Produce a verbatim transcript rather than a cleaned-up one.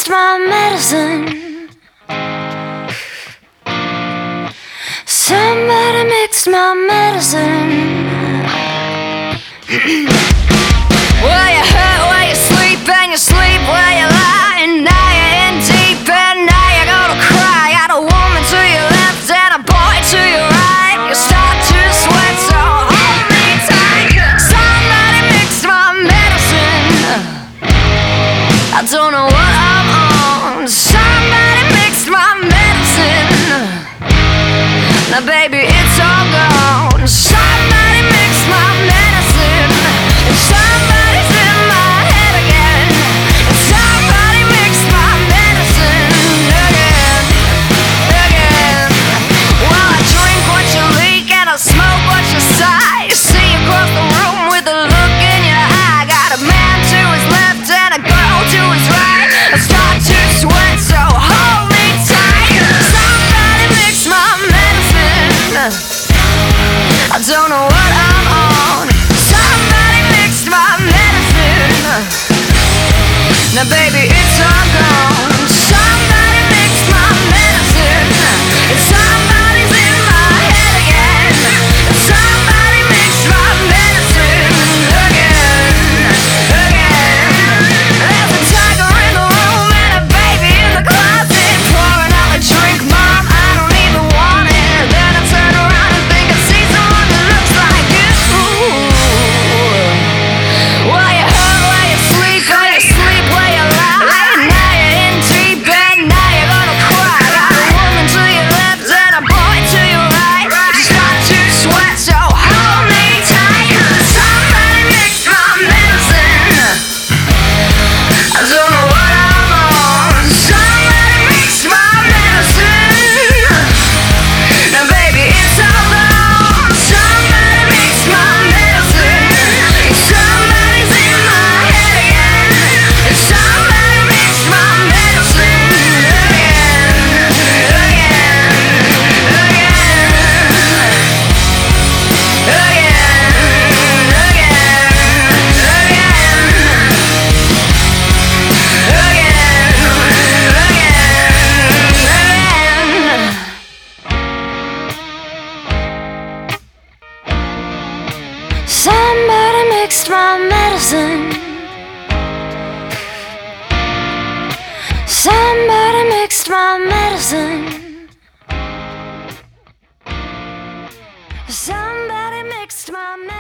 mixed my medicine. Somebody mixed my medicine. Well, you hurt while you sleep, and you sleep while you lie, and now you're in deep, and now you're gonna cry. Got a woman to your left and a boy to your right. You start to sweat, so hold me tight. Somebody mixed my medicine. I don't know what I'm on. Somebody mixed my medicine. Now baby, it's all gone. Somebody mixed my medicine. And somebody's in my head again. And somebody mixed my medicine again, again. Well, I drink what you leak and I smoke what you sigh. You see across the room with a look in your eye. Got a man to his left and a girl to his right. I start to sweat, so hold me tight. Somebody mixed my medicine. I don't know what I'm on. Somebody mixed my medicine. Now baby, it's all gone. Somebody mixed my medicine. And somebody's in my head again. And somebody mixed my medicine again, again. There's a tiger in the room and a baby in the closet. Pour another drink, mom, I don't even want it. Then I turn around and think I see someone that looks like you. Well, you hurt while you sleep, while you sleep while you lie. Now you're in deep and now you're gonna cry. Got a woman to your left and a boy to your right. You start to sweat, so hold me tight. Somebody mixed my medicine. I don't know what I'm on. Somebody mixed my medicine. Now baby, it's all gone. Somebody mixed my medicine. Somebody's in my head again. And somebody mixed my medicine again, again, somebody mixed my medicine. Somebody mixed my medicine. Somebody mixed my medicine.